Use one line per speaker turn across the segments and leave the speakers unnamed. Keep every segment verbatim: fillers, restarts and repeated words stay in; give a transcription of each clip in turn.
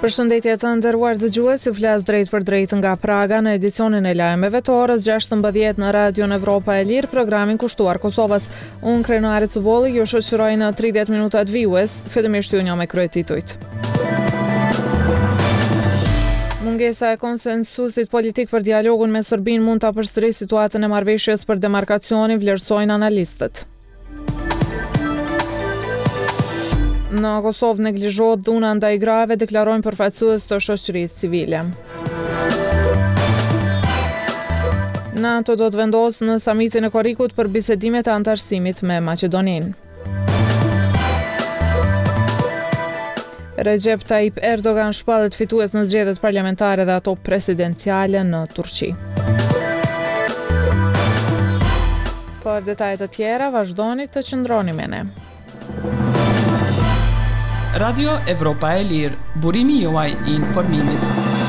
Përshëndetje të nderuar dëgjues, ju flas drejt për drejt nga Praga në edicionin e lajmeve të orës gjashtëmbëdhjetë në Radion Evropa e Lirë, programin kushtuar Kosovës. Unë Krenare Cubolli ju shoqëroj në tridhjetë minutat vijues, fillimisht ju një me kryet titujt. Mungesa e konsensusit politik për dialogun me Serbinë mund ta përsërisë situatën e marrëveshjes për demarkacionin, vlerësojnë analistët. Në Kosovë neglizhohet dhuna ndaj grave, deklarojnë përfaqësues të shoqërisë civile. NATO do të vendosë në samitin e Korikut për bisedimet e antarësimit me Maqedoninë. Recep Tayyip Erdogan shpallet fitues në zgjedhjet parlamentare dhe ato presidenciale në Turqi. Për detajet të tjera, vazhdoni të qëndroni me ne.
Radio Evropa e Lirë, burimi juaj i informimit.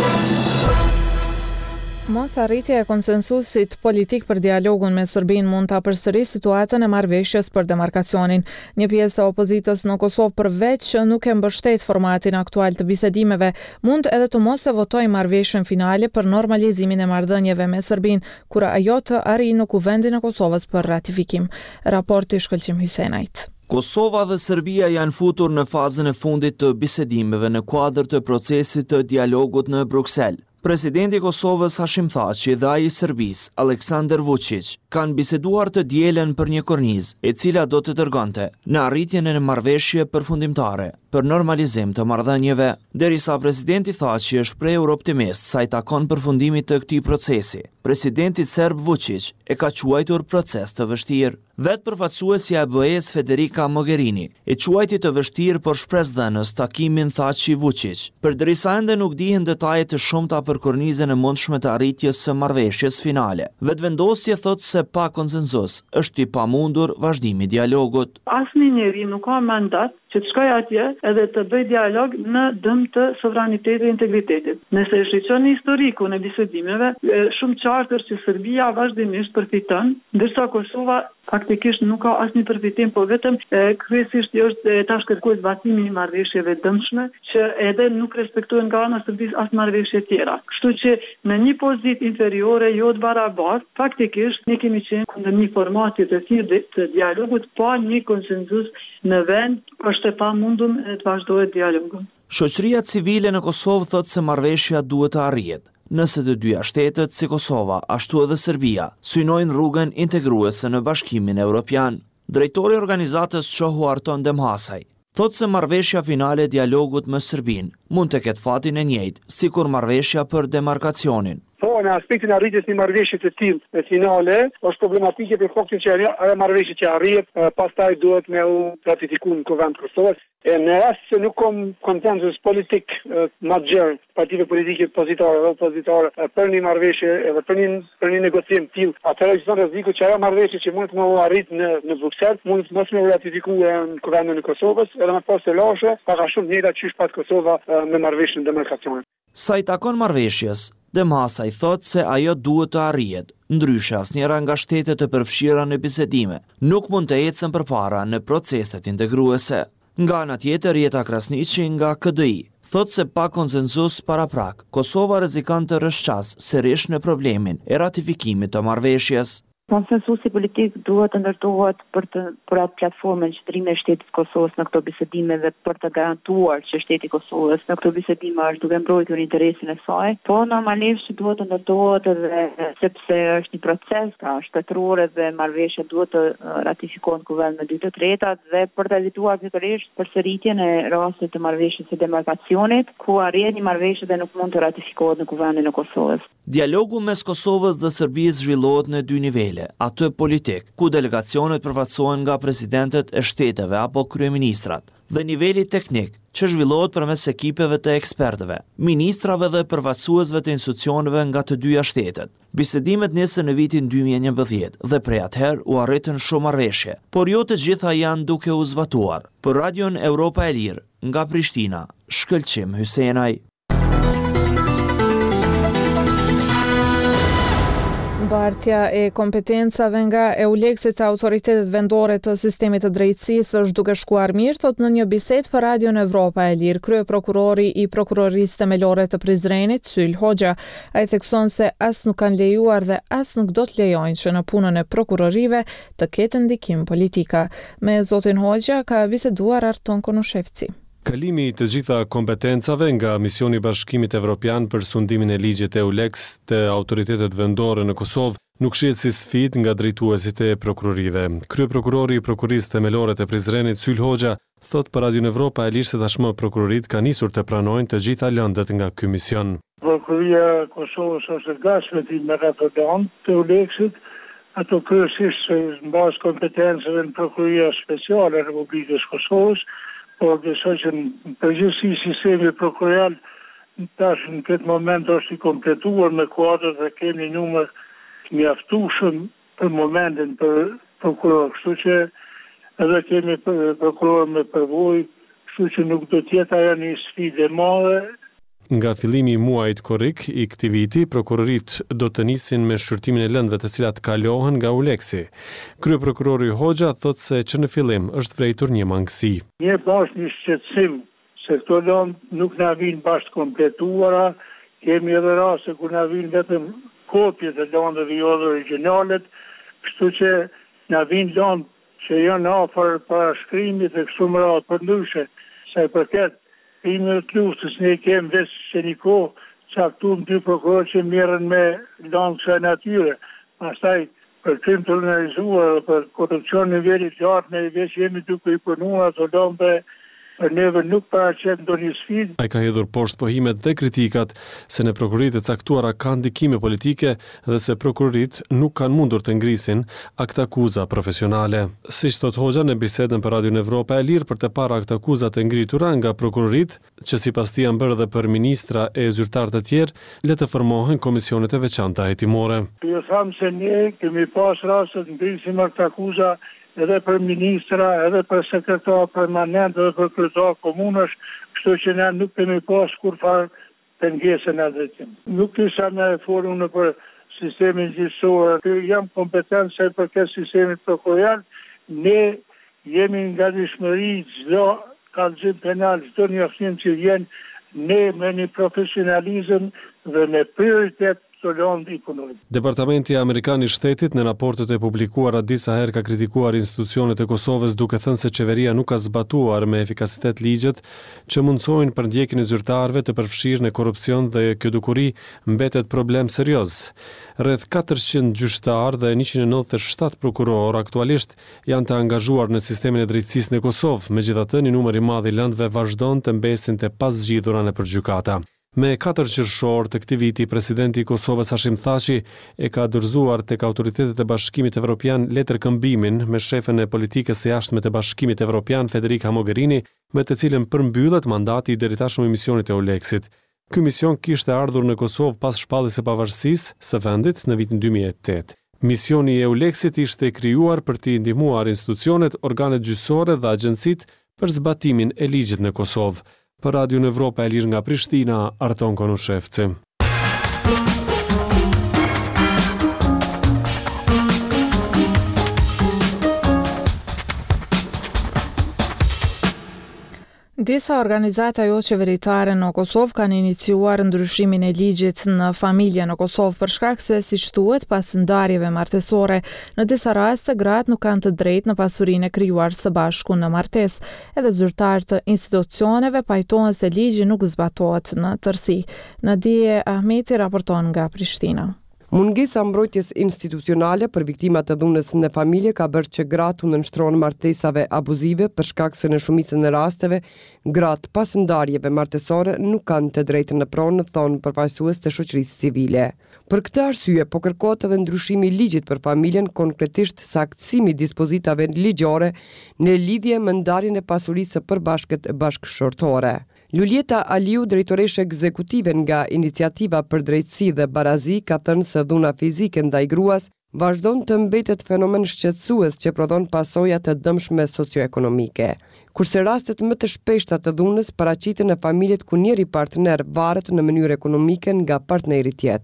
Mos arritja e konsensusit politik për dialogun me Serbinë mund ta përsërisë situatën e marrëveshjes për demarkacionin. Një pjesë e opozitës në Kosovë, përveç që nuk e mbështet formatin aktual të bisedimeve, mund edhe të mos e votojë marrëveshjen finale për normalizimin e marrëdhënieve me Serbinë, kur ajo të arrijë në Kuvendin e Kosovës për ratifikim. Raporti Shkëlqim Hysenajt.
Kosova dhe Serbia janë futur në fazën e fundit të bisedimeve në kuadër të procesit të dialogut në Bruksel. Presidenti i Kosovës Hashim Thaçi dhe ai i Serbisë, Aleksandar Vučić, kanë biseduar të dielen për një kornizë, e cila do të dërgonte në arritjen e marrëveshje përfundimtare për normalizim të marrëdhënieve, derisa presidenti Thaçi është shprehur optimist sa i takon përfundimit të këtij procesi. Presidenti serb Vučić e ka quajtur proces të vështirë. Vetë përfaqësuesja e B E-s Federica Mogherini e quajti të vështirë por shpresdhënës takimin Thaçi-Vučić, përderisa ende nuk dihen detajet të shumta për kornizën e mundshme të arritjes së marrëveshjes finale. Vetëvendosje thotë se pa konsensus është i pamundur vazhdimi i dialogut.
Asnjë njeri nuk ka mandat që të shkojë atje edhe të bëj dialog në dëm të sovranitetit dhe integritetit. Nëse e shqetëson historikun e bisedimeve, shumë qartë është që Serbia vazhdimisht përfiton, ndërsa Kosova faktikisht nuk ka asnjë përfitim, por vetëm e, kryesisht është tash kërkues zbatimi i marrëveshjeve dëmshme, që edhe nuk respektohen nga ana e Serbisë as marrëveshje tjera. Kështu që në një pozitë inferiore jo të barabartë, faktikisht ne kemi qenë kundër një formati të tillë të dialogut pa një konsenzus në vend, është e pamundur të vazhdohet dialogu.
Shoqëria civile në Kosovë thotë se marrëveshja duhet të arrihet, nëse të dyja shtetet si Kosova, ashtu edhe Serbia, synojnë rrugën integruese në Bashkimin Evropian. Drejtori i organizatës Çohu Arton Demhasaj thotë se marrëveshja finale e dialogut me Serbinë mund të ketë fatin e njëjtë sikur marrëveshja për demarkacionin.
Po, në aspektin e arritjes një marrëveshje të tillë finale, është problematike për faktin që ajo marrëveshje që arrihet, pastaj duhet me u ratifikuar në Kuvend Kosovës. E në rast se nuk kom konsensus politik major, partive politike pozitare dhe opozitare për një marrëveshje edhe për një për një negociim të tillë, atëherë ekziston rreziku që ajo marrëveshje që mund të më arrit në në Bruksel, mund të mos më ratifikuar në Kuvendin e Kosovës, edhe më pas së lashe, ka shumë njëra çysh pat Kosova me marrëveshjen e demarkacionit.
Sa i takon marrëveshjes, Demhasaj thotë se ajo duhet të arrihet, ndryshe asnjëra nga shtetet e përfshira në bisedime nuk mund të ecën përpara në proceset integruese. Nga ana tjetër, Jeta Krasniqi nga K D I thotë se pa konsenzus paraprak, Kosova rrezikon të rrëshqas sërish në problemin e ratifikimit të marrëveshjes.
Konsensusi politik duhet të ndërtohet për të për atë platformën qëndrimi e shtetit Kosovës në këto bisedime dhe për të garantuar që shteti Kosovës në këto bisedime është duke mbrojtur interesin e saj, po normalisht duhet të ndërtohet edhe sepse është një proces ka shtetërore dhe marrëveshja duhet të ratifikohet në Kuvend me dy të tretat dhe për të evituar pikërisht përsëritjen e rastit të marrëveshjes së demarkacionit, ku arrihet një marrëveshje dhe nuk mund të ratifikohet në Kuvendin e Kosovës.
Dialogu mes Kosovës dhe Serbisë zhvillohet në dy nivele. Atë politik, ku delegacionet përfaqësohen nga presidentët e shteteve apo kryeministrat, dhe niveli teknik, që zhvillohet përmes ekipeve të ekspertëve, ministrave dhe përfaqësuesve të institucioneve nga të dyja shtetet. Bisedimet nisën në vitin dy mijë e njëmbëdhjetë dhe prej atëherë u arritën shumë marrëveshje, por jo të gjitha janë duke u zbatuar. Për Radion Evropa e Lirë, nga Prishtina, Shkëlqim Hysenaj.
Bartja e kompetencave nga EULEX-it e autoritetet vendore të sistemit të drejtësisë është duke shkuar mirë, thot në një bisedë për Radion Evropa e Lirë kryeprokurori i prokurorisë themelore të Prizrenit, Syl Hoxha. Ai thekson se as nuk kanë lejuar dhe as nuk do të lejojnë që në punën e prokurorive të ketë ndikim politika. Me zotin Hoxha ka biseduar Arton Konushevci.
Kalimi i të gjitha kompetencave nga Misioni i Bashkimit Evropian për sundimin e ligjit EULEX të autoritetet vendore në Kosovë nuk shihet si sfidë nga drejtuesit e prokurorive. Kryeprokurori i Prokurisë Themelore të Prizrenit, Syl Hoxha, thot për Radion Evropa e Lirë se tashmë prokurorit ka nisur të pranojnë të gjitha lëndët nga ky mision.
Prokuria e Kosovës është e gatshme me ato lëndë të EULEX-it, ato kryesisht në bazë kompetencave në Prokuria Speciale e Republikës Kosovës, por besoj që në përgjithësi sistemi prokurorial tash në këtë moment është i kompletuar me kuadrat dhe kemi numër të mjaftueshëm për momentin për prokuror, kështu që edhe kemi prokuror me përvojë, kështu që nuk do të jetë ajo një sfidë e madhe.
Nga fillimi i muajit korrik i këtij viti, prokurorit do të nisin me shqyrtimin e lëndëve të cilat kalohen nga EULEX-i. Kryeprokurori Hoxha thot se që në fillim është vërejtur një mangësi.
Një bash një shqetësim se këto lëndë nuk na vinë bashkë kompletuara, kemi edhe raste ku na vinë vetëm kopje të lëndëve jo të originalet, kështu që na vinë lëndë që janë afër parashkrimit dhe kështu me radhë përndryshe, sa i përket krimin të luftës, ne kemë veç që një kohë caktuar dy prokurorë që merren me lëndë kësaj natyre. Pastaj për krim të organizuar, për korrupsion në nivel të lartë, ne veç jemi duke i punuar ato lëndë, për neve nuk paraqet ndonjë sfidë.
Ai ka hedhur poshtë pohimet dhe kritikat se në prokuroritë e caktuara ka ndikime politike dhe se prokurorit nuk kanë mundur të ngrisin akt akuza profesionale. Siç thot Hoxha në bisedën për Radion Evropa e Lirë, për të parë akt akuza të ngritura nga prokurorit, që sipas tij janë bërë edhe për ministra e zyrtarë të tjerë, le të formohen komisionet e veçanta hetimore.
Ju them se ne kemi pas raste të ngrisim akt akuza edhe për ministra, edhe për sekretar permanent, edhe për kryetar komunësh, kështu që ne nuk kemi pas kur farë pengesë në drejtim. Nuk kisha me forum në për sistemin gjyqësor, jam kompetent se për këtë sistemit prokurorial, ne jemi nga dishmëri çdo kallëzim penal, çdo njoftim që vjen, ne me një profesionalizëm dhe me prioritet.
Departamenti Amerikan i Shtetit në raportet e publikuara disa herë ka kritikuar institucionet e Kosovës duke thënë se qeveria nuk ka zbatuar me efikasitet ligjet që mundsojnë përndjekjen e zyrtarëve të përfshirë në korrupsion dhe kjo dukuri mbetet problem serioz. Rreth katërqind gjyqtar dhe njëqind e nëntëdhjetë e shtatë prokuror aktualisht janë të angazhuar në sistemin e drejtësisë në Kosovë, megjithatë një numër i madh i lëndëve vazhdon të mbesin të pazgjidhura nëpër gjykata. Me katër qershor të këtij viti, presidenti i Kosovës Hashim Thaçi e ka dorëzuar tek autoritetet e Bashkimit Evropian letër këmbimin me shefën e politikës së jashtme të Bashkimit Evropian Federica Mogherini, me të cilën përmbyllet mandati i deritashëm i misionit e EULEX-it. Ky mision kishte ardhur në Kosovë pas shpalljes së pavarësisë së vendit në vitin dy mijë e tetë. Misioni i EULEX-it ishte krijuar për të ndihmuar institucionet, organet gjyqësore dhe agjencitë për zbatimin e ligjit në Kosovë. Për Radion Evropa e Lirë nga Prishtina, Arton Konushevci.
Disa organizata jo qeveritare në Kosovë kanë iniciuar ndryshimin e ligjit në familje në Kosovë për shkak se, siç thuhet, pas ndarjeve martesore, në disa raste gratë nuk kanë të drejtë në pasurinë e krijuar së bashku në martesë. Edhe zyrtarët të institucioneve pajtohen se ligji nuk zbatohet në tërësi. Nadije Ahmeti raporton nga Prishtina.
Mungesa mbrojtjes institucionale për viktimat e dhunës në familje ka bërë që gratë u nënshtrohen martesave abuzive për shkak se në shumicën e rasteve gratë pas ndarjeve martesore nuk kanë të drejtën në pronë, thonë përfaqësues të shoqërisë civile. Për këtë arsye po kërkohet edhe ndryshimi i ligjit për familjen, konkretisht saktësimi i dispozitave ligjore në lidhje me ndarjen e pasurisë së përbashkët bashkëshortore. Lulieta Aliu, drejtoreshe ekzekutive nga Iniciativa për Drejtësi dhe Barazi, ka thënë se dhuna fizike ndaj gruas vazhdon të mbetet fenomen shqetësues që prodhon pasoja të dëmshme socioekonomike. Kurse rastet më të shpeshta të dhunës paraqiten në familjet ku njëri partner varet në mënyrë ekonomike nga partneri tjetër.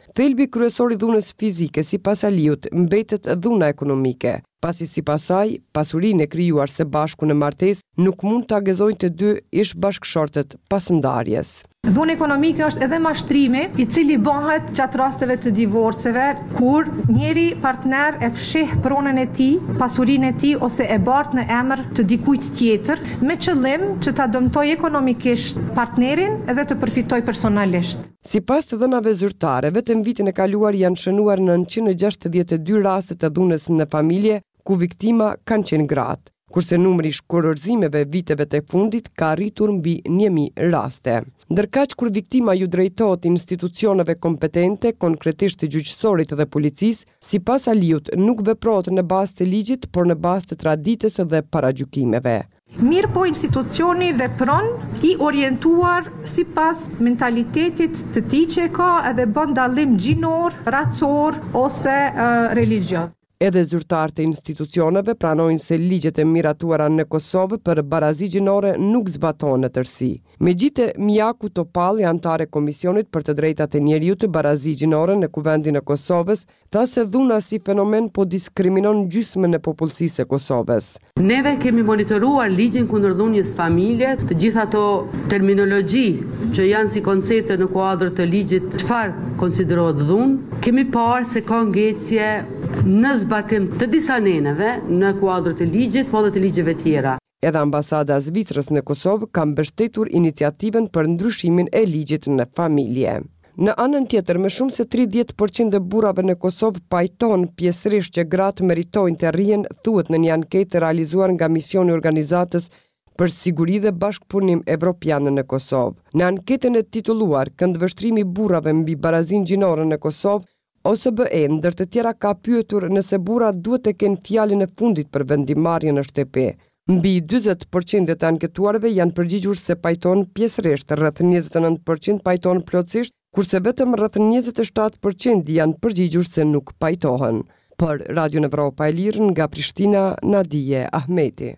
Thelbi kryesor i dhunës fizike sipas Aliut mbetet dhuna ekonomike, pasi sipas saj pasurinë e krijuar së bashku në martesë nuk mund ta gëzojnë të dy ish bashkëshortet pas ndarjes.
Dhunë ekonomike është edhe mashtrimi i cili bëhet gjatë rasteve të divorceve kur njëri partner e fsheh pronën e tij, pasurinë e tij ose e bart në emër të dikujt tjetër me qëllim që ta dëmtojë ekonomikisht partnerin edhe të përfitojë personalisht.
Sipas të dhënave zyrtare, vetëm vitin e kaluar janë shënuar nëntëqind e gjashtëdhjetë e dy raste të dhunës në familje ku viktima kanë qenë gratë, kurse numri i shkurorzimeve viteve të fundit ka arritur mbi një mijë raste. Ndërkaq kur viktima ju drejtohet institucioneve kompetente, konkretisht të gjyqësorit dhe policisë, sipas Aliut nuk veprohet në bazë të ligjit, por në bazë të traditës dhe paragjykimeve.
Mirë po institucioni vepron i orientuar sipas mentalitetit të tij që ka edhe bën dallim gjinor, racor ose uh, religios.
Edhe zyrtarët e institucioneve pranojnë se ligjet e miratuara në Kosovë për barazi gjinore nuk zbatohen në tërësi. Megjithë Miaku Topalli, antare e Komisionit për të Drejtat e Njeriut të barazi gjinore në Kuvendin e Kosovës, tha se dhuna si fenomen po diskriminon gjysmën e popullsisë e Kosovës.
Neve kemi monitoruar ligjin kundër dhunjes familje, të gjitha ato terminologji që janë si koncepte në kuadër të ligjit çfarë konsiderohet dhunë, kemi parë se ka ngecje në zbatim të disa neneve në kuadër të ligjit, po dhe të ligjeve tjera.
Edhe ambasada e Zvicrës në Kosovë ka mbështetur iniciativën për ndryshimin e ligjit në familje. Në anën tjetër, më shumë se tridhjetë përqind e burrave në Kosovë pajton pjesërisht që gratë meritojnë të rrihen, thuhet në një anketë realizuar nga misioni i organizatës për siguri dhe bashkëpunim evropian në Kosovë. Në anketën e titulluar Këndvështrimi i burrave mbi barazinë gjinore në Kosovë, O S B E ndër të tjera ka pyetur nëse burrat duhet të kenë fjalën e fundit për vendimarrjen në shtëpi. Mbi dyzet përqind të anketuarve janë përgjigjur se pajton pjesërisht, rreth njëzet e nëntë përqind pajton plotësisht, kurse vetëm rreth njëzet e shtatë përqind janë përgjigjur se nuk pajtohen. Për Radio Evropa e Lirë nga Prishtina, Nadije Ahmeti.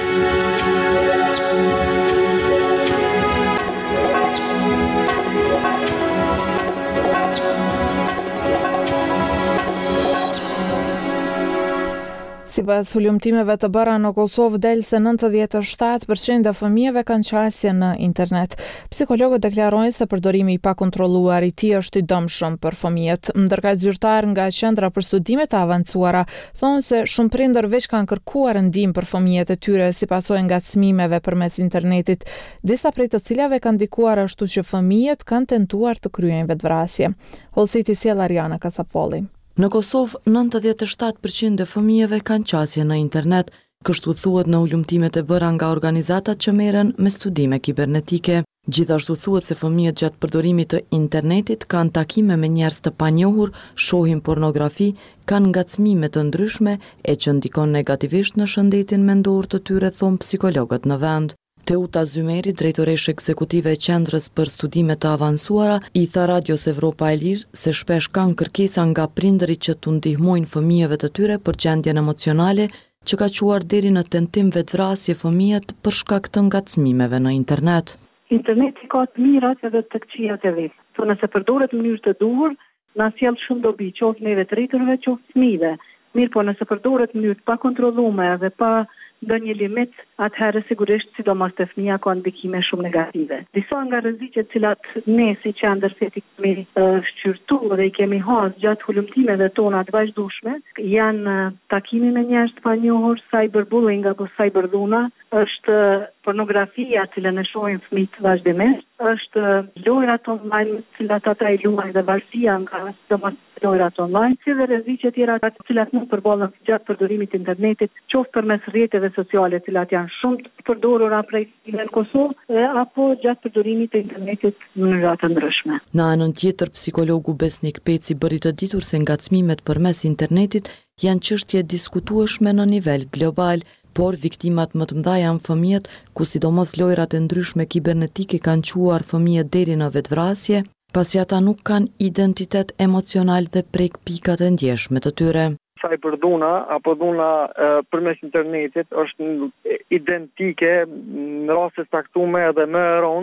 Sipas hulumtimeve të bëra në Kosovë del se nëntëdhjetë e shtatë përqind e fëmijëve kanë qasje në internet. Psikologët deklarojnë se përdorimi i pakontrolluar i tij është i dëmshëm për fëmijët. Ndërkaq zyrtar nga Qendra për Studime të Avancuara thonë se shumë prindër veç kanë kërkuar ndihmë për fëmijët e tyre si pasojë ngacmimeve përmes internetit, disa prej të cilave kanë ndikuar ashtu që fëmijët kanë tentuar të kryejnë vetvrasje. Holsiti sjell Ariana Kasapolli.
Në Kosovë, nëntëdhjetë e shtatë përqind e fëmijëve kanë qasje në internet, kështu thuhet në ulumtimet e bëra nga organizatat që merren me studime kibernetike. Gjithashtu thuhet se fëmijët gjatë përdorimit të internetit kanë takime me njerëz të panjohur, shohin pornografi, kanë ngacmime të ndryshme e që ndikon negativisht në shëndetin mendor të tyre, thon psikologët në vend. Teuta Zymeri, drejtoresh ekzekutive e Qendrës për Studime të Avancuara, i tha Radios Evropa e Lirë se shpesh kanë kërkesa nga prindërit që t'u ndihmojnë fëmijëve të tyre për gjendjen emocionale që ka quar deri në tentim vetvrasje fëmijët për shkak të ngacmimeve në internet.
Interneti ka të mirat edhe të këqijat e vet. Po nëse përdoret në mënyrë të duhur, na sjell shumë dobi, qoftë neve të rriturve, qoftë fëmijëve. Mirë, po nëse përdoret në mënyrë të pakontrolluar dhe pa do një limit, atëherë sigurisht sidomos të fëmija ka ndikime shumë negative. Disa nga rreziqet cilat ne si qendër se i kemi uh, shqyrtu dhe i kemi hasë gjatë hulumtimeve tona të vazhdueshme, janë uh, takimi me njerëz të panjohur, cyberbullying apo cyberdhuna, është pornografia që ne shohim fëmijët vazhdimisht, është lojrat online, cilat ata i luajnë dhe varësia nga domos lojrat online, si dhe rreziqe tjera të cilat nuk përballen gjatë përdorimit të internetit, qoftë përmes rrjeteve sociale, të cilat janë shumë të përdorura prej në Kosovë, apo gjatë përdorimit të internetit në mënyra të ndryshme.
Në anën tjetër, psikologu Besnik Peci bëri të ditur se ngacmimet përmes internetit janë çështje diskutueshme në nivel global, por viktimat më të mëdha janë fëmijët, ku sidomos lojrat e ndryshme kibernetike kanë çuar fëmijët deri në vetvrasje, pasi ata nuk kanë identitet emocional dhe prek pikat e ndjeshme të tyre.
Cyberdhuna apo dhuna e, përmes internetit është identike në raste të caktuara edhe më rënd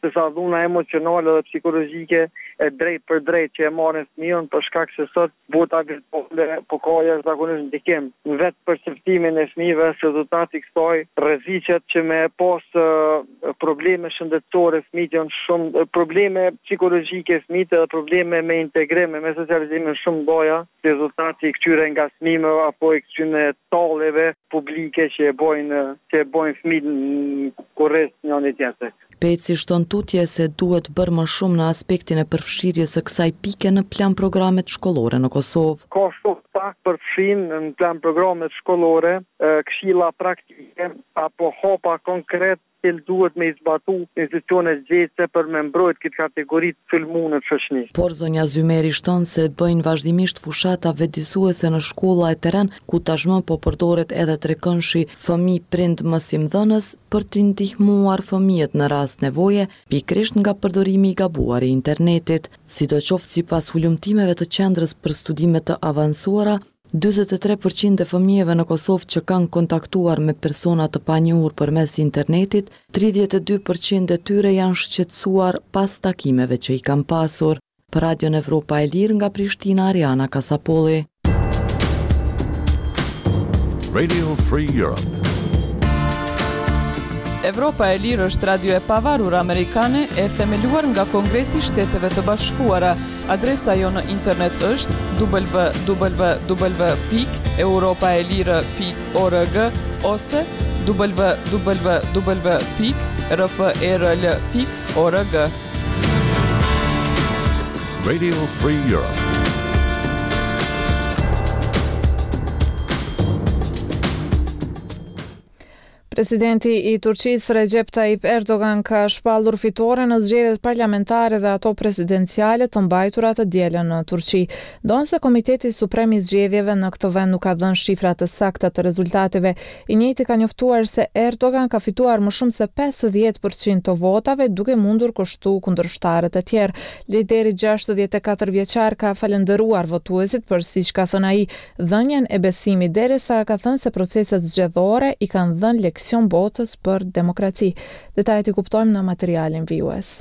disa dhuna emocionale dhe psikologjike e drejt për drejt që e marrin fëmijën për shkak se sot bota virtuale po ka jashtëzakonisht ndikim në vetë perceptimin e fëmijëve, se rezultati i kësaj rreziqet që me pas uh, probleme shëndetësore fëmijët janë shumë probleme psikologjike fëmijët dhe probleme me integrim, me socializimin shumë doja, rezultati i këtyre ngacmimeve apo i këtyre talleve publike që e bojnë që e bojnë fëmijët në kurrës njëri tjetrit.
Peci shton tutje se duhet bërë më shumë në aspektin e përfshirjes së kësaj pike në plan programet shkollore në Kosovë.
Ka shumë pak përfshin në plan programet shkollore, këshilla praktike apo hapa konkret që duhet me zbatu institucionet gjese për me mbrojt këtë kategori të filmune të shoqëni.
Por zonja Zymeri shton se bëjnë vazhdimisht fushata vetëdijsuese në shkolla e terren, ku tashmë po përdoret edhe trekëndshi fëmijë prind mësimdhënës për t'i ndihmuar fëmijët në rast nevoje, pikërisht nga përdorimi i gabuar i internetit. Sidoqoftë sipas hulumtimeve të Qendrës për Studime të Avancuara, njëzet e tre përqind e fëmijëve në Kosovë që kanë kontaktuar me persona të panjohur përmes internetit, tridhjetë e dy përqind e tyre janë shqetësuar pas takimeve që i kanë pasur. Për Radion Evropa e Lirë nga Prishtina, Ariana Kasapolli.
Radio Free Europe.
Evropa e Lirë është radio e pavarur amerikane e themeluar nga Kongresi i Shteteve të Bashkuara. Adresa jo në internet është w w w pikë europaelire pikë org ose w w w pikë r f e r l pikë org.
Radio Free Europe.
Presidenti i Turqisë Recep Tayyip Erdogan ka shpallur fitore në zgjedhjet parlamentare dhe ato presidenciale të mbajtura të dielën në Turqi. Ndonse Komiteti Suprem i Zgjedhjeve në këtë vend nuk ka dhënë shifra të sakta të rezultateve, i njëjti ka njoftuar se Erdogan ka fituar më shumë se pesëdhjetë përqind të votave, duke mundur kushtu kundërshtarët e tjerë. Lideri gjashtëdhjetë e katër vjeçar ka falendëruar votuesit për, siç ka thënë ai, dhënien e besimit, derisa ka thënë se proceset zgjedhore i kanë dhënë leksion botës për demokraci. Detajet i kuptojmë në materialin vijues.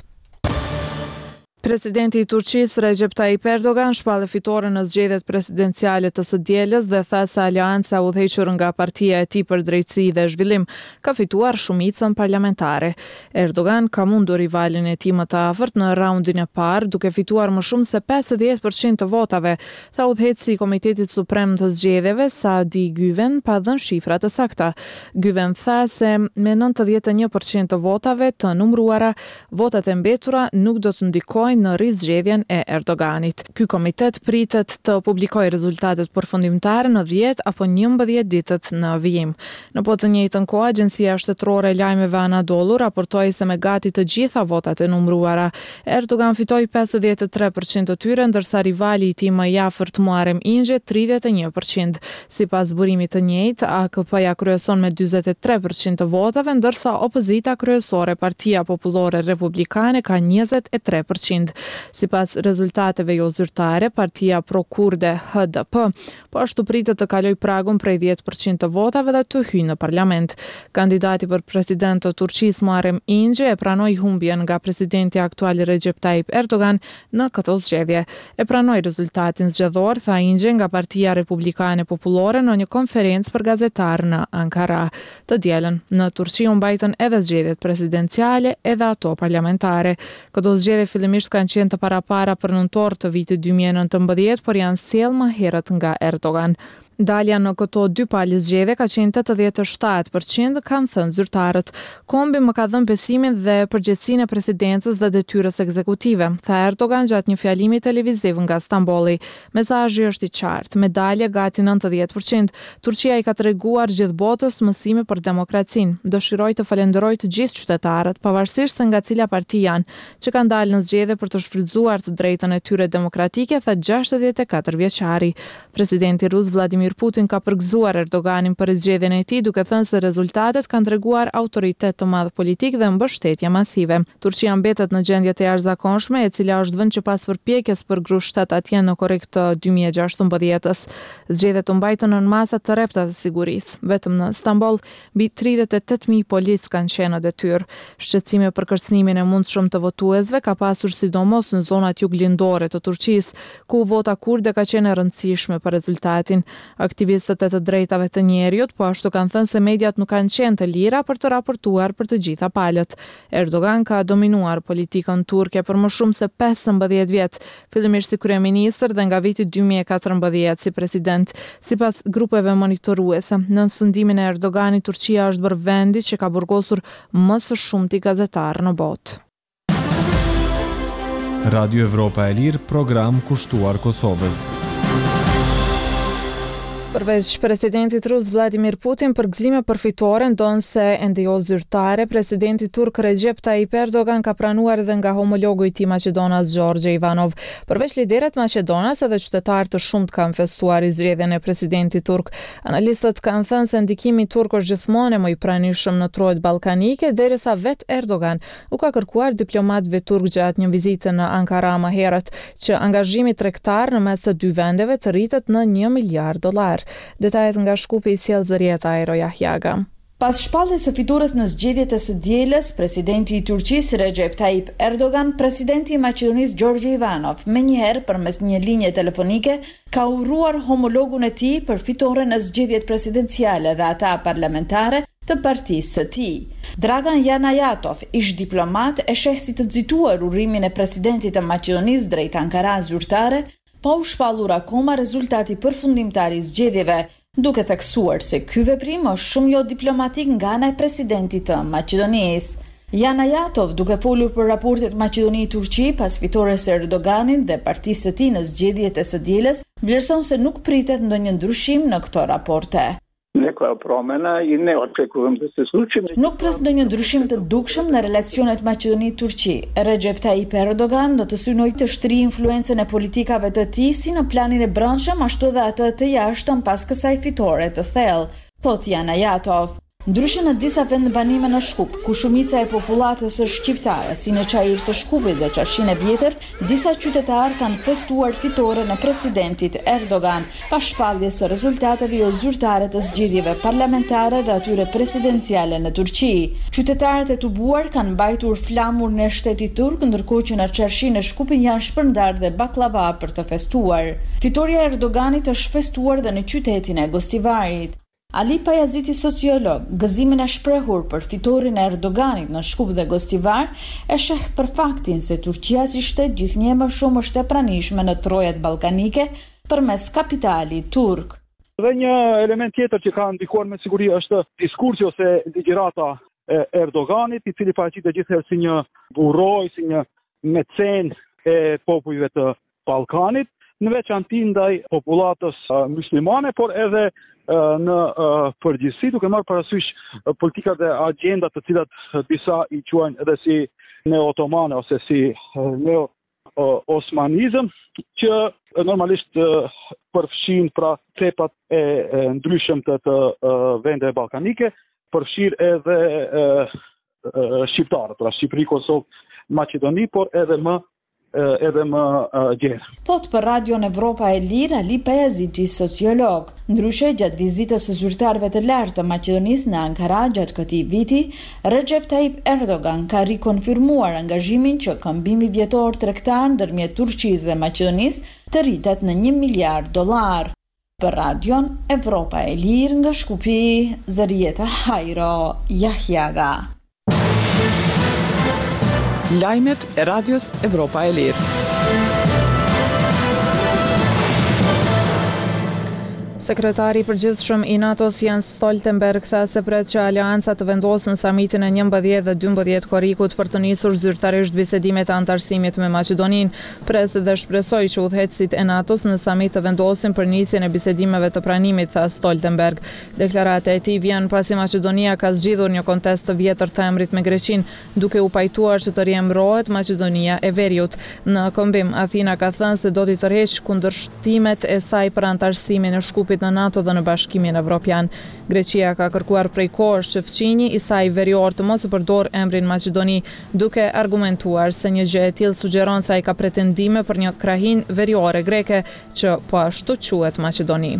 Presidenti i Turqisë Recep Tayyip Erdogan shpallë fitore në zgjedhjet presidenciale të së dielës dhe tha se aleanca udhëhequr nga partia e tij për drejtësi dhe zhvillim ka fituar shumicën parlamentare. Erdogan ka mundur rivalin e tij më të afërt në raundin e parë duke fituar më shumë se pesëdhjetë përqind të votave, tha udhëheqësi i Komitetit Suprem të Zgjedhjeve Saadi Güven pa dhënë shifra të sakta. Güven tha se me nëntëdhjetë e një përqind të votave të numëruara, votat e mbetura nuk do të ndikojnë në rizgjedhjen e Erdoganit. Ky komitet pritet të publikojë rezultatet përfundimtare në dhjetë apo njëmbëdhjetë ditët në vijim. Në po të njëjtën kohë, Agjencia Shtetërore e Lajmeve Anadolu raportoi se me gati të gjitha votat e numëruara, Erdogan fitoi pesëdhjetë e tre përqind të tyre, ndërsa rivali i tij më i afërt Muharrem Ince tridhjetë e një përqind. Sipas burimit të njëjtë, A K P-ja kryeson me dyzet e tre përqind të votave, ndërsa opozita kryesore, Partia Popullore Republikane, ka njëzet e tre përqind. Sipas rezultateve jo zyrtare, Partia Pro-Kurde H D P po ashtu pritet të kaloj pragun prej dhjetë përqind të votave dhe të hyjë në parlament. Kandidati për president të Turqisë Muharrem Ince e pranoi humbjen nga presidenti aktual Recep Tayyip Erdogan në këtë zgjedhje. E pranoi rezultatin zgjedhor, tha Ince nga Partia Republikane Popullore në një konferencë për gazetarë në Ankara. Të dielën në Turqi u mbajtën edhe zgjedhjet presidenciale edhe ato parlamentare. Këto zgjedhje fillimisht kanë qenë të parapara për nëntor të vitit dy mijë e nëntëmbëdhjetë, por janë sjellë më herët nga Erdogan. Dalja në këto dy palë zgjedhje ka qenë tetëdhjetë e shtatë përqind, kanë thënë zyrtarët. Kombi më ka dhënë besimin dhe përgjegjësinë e presidencës dhe detyrës ekzekutive, tha Erdogan gjatë një fjalimi televiziv nga Stambolli. Mesazhi është i qartë, medalje gati nëntëdhjetë përqind. Turqia i ka treguar gjithë botës mësime për demokracinë. Dëshiroj të falenderoj të gjithë qytetarët, pavarësisht se nga cila parti janë, që kanë dalë në zgjedhje për të shfrytzuar të drejtën e tyre demokratike, tha gjashtëdhjetë e katër vjeçari. Presidenti rus Vladimir Vladimir Putin ka përgëzuar Erdoganin për zgjedhjen e tij, duke thënë se rezultatet kanë treguar autoritet të madh politik dhe mbështetje masive. Turqia mbetet në gjendje të jashtëzakonshme, e cila është vend që pas përpjekjes për grushtet atje në korrekt të dy mijë e gjashtëmbëdhjetës. Zgjedhjet u mbajtën në masa të repta të sigurisë. Vetëm në Stamboll mbi tridhjetë e tetë mijë polic kanë qenë në detyrë. Shqetësime për kërcënimin e mundshëm të votuesve ka pasur sidomos në zonat juglindore të Turqisë, ku vota kurde ka qenë e rëndësishme për rezultatin. Aktivistët e të drejtave të njerëzit po ashtu kanë thënë se mediat nuk kanë qenë të lira për të raportuar për të gjitha palët. Erdogan ka dominuar politikën turke për më shumë se pesëmbëdhjetë vjet, fillimisht si kryeministër dhe nga viti dy mijë e katërmbëdhjetë si president. Sipas grupeve monitoruese, në sundimin e Erdoganit, Turqia është bërë vendi që ka burgosur më së shumti gazetarë në botë.
Radio Evropa e Lirë, program kushtuar Kosovës.
Përveç presidentit rus Vladimir Putin, për gëzime përfitore ndonse ende jo zyrtare, presidenti turk Recep Tayyip Erdogan ka pranuar edhe nga homologu i tij Maqedonas Gjorgje Ivanov. Përveç liderët Maqedonas, edhe qytetarë të shumt kanë festuar zgjedhjen e presidentit turk. Analistët kanë thënë se ndikimi turk është gjithmonë më i pranishëm në trojet ballkanike, derisa vet Erdogan u ka kërkuar diplomatëve turk gjatë një vizite në Ankara më herët që angazhimi tregtar në mes të dy vendeve të rritet në një miliard dollar. Detajet nga Shkupi i sjell Zërieta Ajro Jahjaga.
Pas shpalljes së fitures në zgjedhjet e së dielës, presidenti i Turqisë Recep Tayyip Erdogan, presidenti i Maqedonisë Gjorgje Ivanov, menjëherë përmes një linje telefonike, ka urruar homologun e tij për fitoren në zgjedhjet presidenciale dhe ata parlamentare të partisë së tij. Dragan Janajatov, ish diplomat, e sheh si të nxituar urrimin e presidentit të Maqedonisë drejt Ankaras zyrtare, pa u shpallur akoma rezultati përfundimtar i zgjedhjeve, duke theksuar se ky veprim është shumë jo diplomatik nga ana e presidentit të Maqedonisë. Janajatov, duke folur për raportet Maqedoni-Turqi pas fitores së Erdoganit dhe partisë së tij në zgjedhjet e së dielës, vlerëson se nuk pritet ndonjë ndryshim në këto raporte. Nuk pres ndonjë ndryshim të dukshëm në relacionet Maqedoni-Turqi. Recep Tayyip Erdogan do të synojë të shtrijë influencën e politikave të tij si në planin e brendshëm ashtu edhe atë të jashtëm pas kësaj fitore të thellë, thot Janajatov. Ndryshe në disa vendbanime në Shkup, ku shumica e popullatës është shqiptare, si në Çajish të Shkupit dhe Qashin e Vjetër, disa qytetarë kanë festuar fitoren e presidentit Erdogan, pas shpalljes së rezultateve jo zyrtare të zgjedhjeve parlamentare dhe atyre presidenciale në Turqi. Qytetarët e tubuar kanë mbajtur flamur në shtetit turk, ndërkohë që në Qashin e Shkupit janë shpërndar dhe baklava për të festuar. Fitoria e Erdoganit është festuar dhe në qytetin e Gostivarit. Ali Pajaziti, sociolog, gëzimin e shprehur për fitorin e Erdoganit në Shkup dhe Gostivar e sheh për faktin se Turqia si shtet gjithnjë më shumë është e pranishme në trojet ballkanike përmes kapitalit turk.
Dhe një element tjetër që ka ndikuar me siguri është diskursi ose ligjërata e Erdoganit, i cili paraqitet gjithherë si një burroj, si një mecen e popujve të Ballkanit, në veçanti ndaj popullatës uh, muslimane, por edhe uh, në uh, përgjithësi, duke marrë parasysh uh, politikat dhe agendat të cilat uh, disa i quajnë edhe si neo-otomane ose si uh, neo-osmanizëm, që uh, normalisht uh, përfshin pra cepat e, e ndryshëm të, të uh, vendeve ballkanike, përfshir edhe uh, uh, shqiptarët, pra Shqipëri, Kosovë, Maqedoni, por edhe më edhe më uh, gjerë.
Thot për Radion Evropa e Lirë Ali Pajaziti, sociolog. Ndryshe, gjatë vizitës së zyrtarëve të lartë të Maqedonisë në Ankara gjatë këtij viti, Recep Tayyip Erdogan ka rikonfirmuar angazhimin që këmbimi vjetor tregtar ndërmjet Turqisë dhe Maqedonisë të rritet në një miliard dollar. Për Radion Evropa e Lirë nga Shkupi, Zërieta Hajro Jahjaga.
Lajmet e Radios Evropa e Lirë.
Sekretari i përgjithshëm i NATO-s Jens Stoltenberg tha se pret që aleanca të vendosë në samitin e njëmbëdhjetë dhe dymbëdhjetë korrikut për të nisur zyrtarisht bisedimet e antarësimit me Maqedoninë. Pres dhe shpresoi që udhëheqësit e NATO-s në samit të vendosin për nisjen e bisedimeve të pranimit, tha Stoltenberg. Deklarata e tij vjen pasi Maqedonia ka zgjidhur një kontest të vjetër të emrit me Greqinë, duke u pajtuar që të riemërohet Maqedonia e Veriut. Në kombim, Athina ka thënë se do t'i tërheqë kundërshtimet e saj për antarësimin e Shkupit trupit në NATO dhe në Bashkimin Evropian. Greqia ka kërkuar prej kohësh që fqinji i saj verior të mos u përdor emrin Maqedoni, duke argumentuar se një gjë e tillë sugjeron se ai ka pretendime për një krahin veriore greke që po ashtu quhet Maqedoni.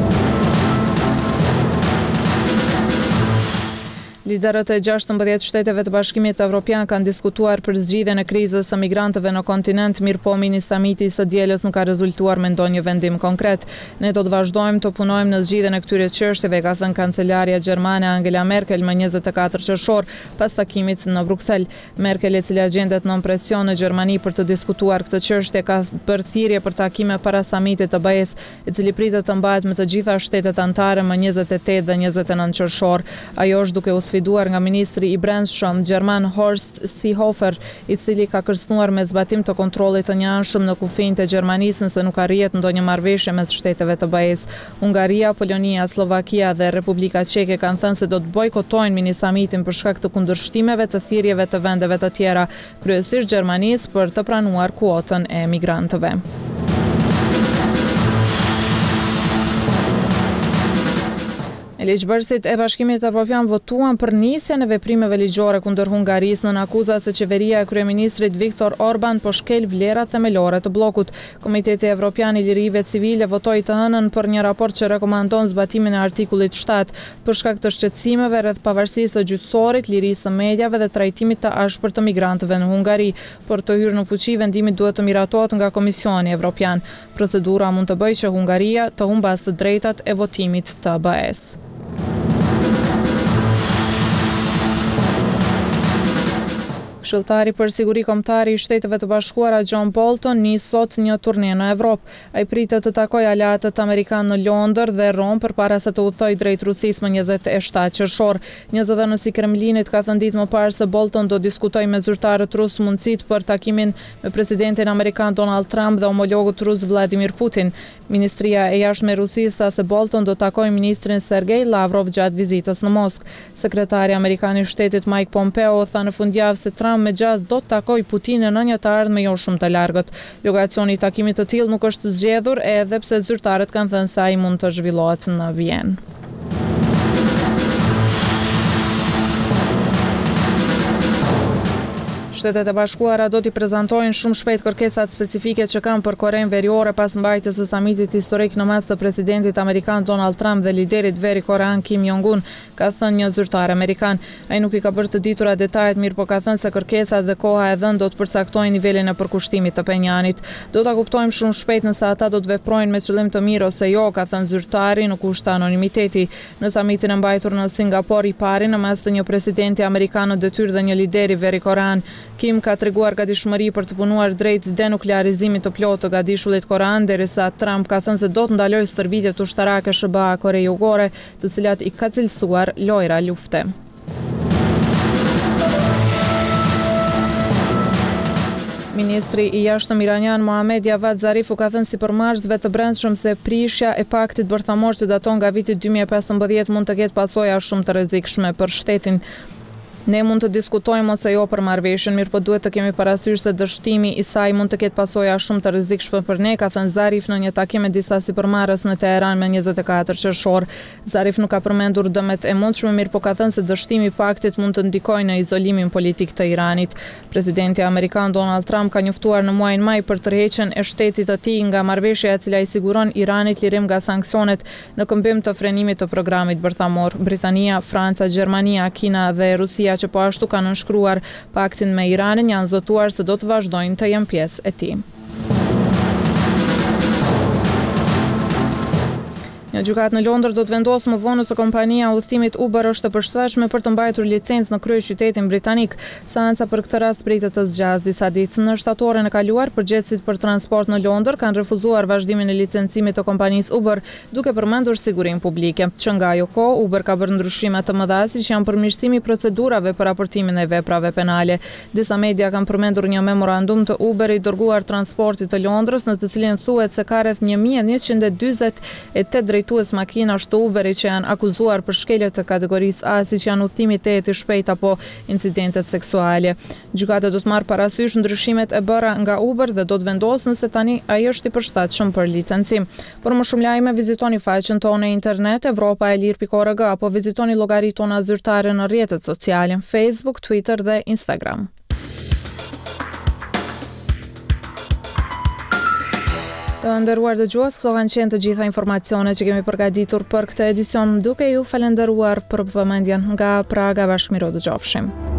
Liderët e gjashtëmbëdhjetë shteteve të Bashkimit Evropian kanë diskutuar për zgjidhjen e krizës së migrantëve në kontinent, mirëpo mini samiti së dielës nuk ka rezultuar me ndonjë vendim konkret. Ne do të vazhdojmë të punojmë në zgjidhjen e këtyre çështjeve, ka thënë kancelaria gjermane Angela Merkel më njëzet e katër qershor pas takimit në Bruksel. Merkel, e cila gjendet nën presion në Gjermani për të diskutuar këtë çështje, ka bërë thirrje për takime para samitit të B E S, i cili pritet të mbahet me të gjitha shtetet anëtare më njëzet e tetë dhe njëzet e nëntë qershor. Ajo është duke u duar nga ministri i brendshëm gjerman Horst Seehofer, i cili ka kërcënuar me zbatim të kontrollit të njëanshëm në kufinë e Gjermanisë nëse nuk arrihet ndonjë marrëveshje mes shteteve të B E S. Hungaria, Polonia, Slovakia dhe Republika Çeke kanë thënë se do të bojkotojnë mini-samitin për shkak të kundërshtimeve të thirrjeve të vendeve të tjera, kryesisht Gjermanisë, për të pranuar kuotën e migrantëve. E ligjbërësit e Bashkimit Evropian votuan për nisjen e veprimeve ligjore kundër Hungarisë nën akuzat se qeveria e kryeministrit Viktor Orban po shkel vlerat themelore të bllokut. Komiteti Evropian i Lirive Civile votoi të hënën për një raport që rekomandon zbatimin e artikullit shtatë për shkak të shqetësimeve rreth pavarësisë së gjyqësorit, lirisë së mediave dhe trajtimit të ashpër të migrantëve në Hungari. Për të hyrë në fuqi, vendimi duhet të miratohet nga Komisioni Evropian. Procedura mund të bëjë që Hungaria të humbas të drejtat e votimit të B E S. Këshilltari për siguri kombëtare i Shteteve të Bashkuara John Bolton nis sot një turne në Evropë. Ai pritet të takojë aleatët amerikanë në Londër dhe Rom përpara se të udhtojë drejt Rusisë më njëzet e shtatë qershor. Një zëdhënës i Kremlinit ka thënë ditë më parë se Bolton do diskutojë me zyrtarët rus mundësitë për takimin me presidentin amerikan Donald Trump dhe homologut rus Vladimir Putin. Ministria e jashtme e Rusisë tha se Bolton do takojë ministrin Sergej Lavrov gjatë vizitës në Moskë. Sekretari amerikan i shtetit Mike Pompeo tha në fundjavë se Trump me gjas do të takoj Putinin në një të ardhme jo shumë të largët. Lokacioni i takimit të tillë nuk është zgjedhur, edhe pse zyrtarët kanë thënë se ai mund të zhvillohet në Vjenë. Shtetet e Bashkuara do t'i prezantojnë shumë shpejt kërkesat specifike që kanë për Korenë Veriore pas mbajtjes së samitit historik në mes të presidentit amerikan Donald Trump dhe liderit Veri-Korean Kim Jong-un, ka thënë një zyrtar amerikan. Ai nuk i ka bërë të ditura detajet, mirë po ka thënë se kërkesat dhe koha e dhënë do të përcaktojnë nivelin e përkushtimit të Penjanit. Do ta kuptojmë shumë shpejt nëse ata do të veprojnë me qëllim të mirë ose jo, ka thënë zyrtari në kusht të anonimiteti. Në samitin e mbajtur në Singapur i pari në mes të një presidenti amerikan në detyrë dhe një lideri Veri-Korean, Kim ka treguar gatishmëri për të punuar drejt denuklearizimit të plotë të gatishullit korean, derisa Trump ka thënë se do të ndalojë stërvitjet ushtarake S B A Kore Jugore, të cilat i ka cilësuar lojra lufte. Ministri i jashtëm iranian Mohamed Javad Zarif u ka thënë sipërmarrësve të brendshëm se prishja e paktit bërthamor që daton nga viti dy mijë e pesëmbëdhjetë mund të ketë pasoja shumë të rrezikshme për shtetin. Ne mund të diskutojmë ose jo për marrëveshjen, mirë po duhet të kemi parasysh se dështimi i saj mund të ketë pasoja shumë të rrezikshme për ne, ka thënë Zarif në një takim me disa sipërmarrës në Teheran me njëzet e katër qershor. Zarif nuk ka përmendur dëmet e mundshme, mirë po ka thënë se dështimi i paktit mund të ndikojë në izolimin politik të Iranit. Presidenti amerikan Donald Trump ka njoftuar në muajin maj për tërheqjen e shtetit të tij nga marrëveshja e cila i siguron Iranit lirim nga sanksionet në këmbim të frenimit të programit bërthamor. Britania, Franca, Gjermania, Kina dhe Rusia që po ashtu kanë nënshkruar paktin me Iranin janë zotuar se do të vazhdojnë të jenë pjesë e tij. Një gjykatë në Londër do të vendosë më vonë se kompania udhëtimit Uber është e përshtatshme për të mbajtur licencë në kryeqytetin britanik. Seanca për këtë rast pritet të zgjasë disa ditë. Në shtatoren e kaluar, përgjegjësit për transport në Londër kanë refuzuar vazhdimin e licencimit të kompanisë Uber, duke përmendur sigurinë publike. Që nga ajo kohë, Uber ka bërë ndryshime të mëdha siç janë përmirësimi i procedurave për raportimin e veprave penale. Disa media kanë përmendur një memorandum të Uber i dërguar transportit të Londrës, në të cilin thuhet se ka rreth një mijë e njëqind e dyzet e tetë drejtues makinash të Uberit që janë akuzuar për shkelje të kategorisë A, siç janë udhëtimi te i shpejt apo incidentet seksuale. Gjykata do të marrë parasysh ndryshimet e bëra nga Uber dhe do të vendosë nëse tani ai është i përshtatshëm për licencim. Për më shumë lajme vizitoni faqen tonë në internet evropa e lirë pikë org apo vizitoni llogaritë tona zyrtare në rrjetet sociale, Facebook, Twitter dhe Instagram. Të nderuar dëgjues, këto kanë qenë të gjitha informacionet që kemi përgatitur për këtë edicion, duke ju falendëruar për vëmendjen. Nga Praga, bashkëmiro dëgjofshim.